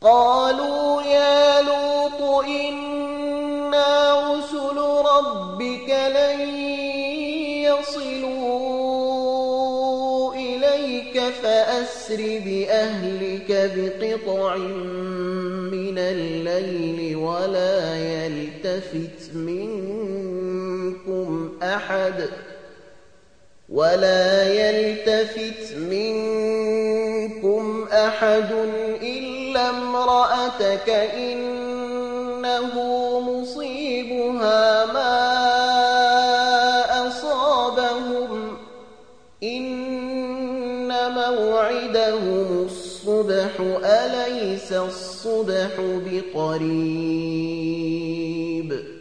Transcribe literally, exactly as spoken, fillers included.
قالوا يا لوط إنا رسل ربك لن يصلوا إليك فأسر بأهلك بقطع من الليل ولا يلتفت منكم أحد ولا يلتفت منكم أحد إلا امرأتك إنه مصيبها ما أصابهم إن موعدهم الصبح أليس الصبح بقريب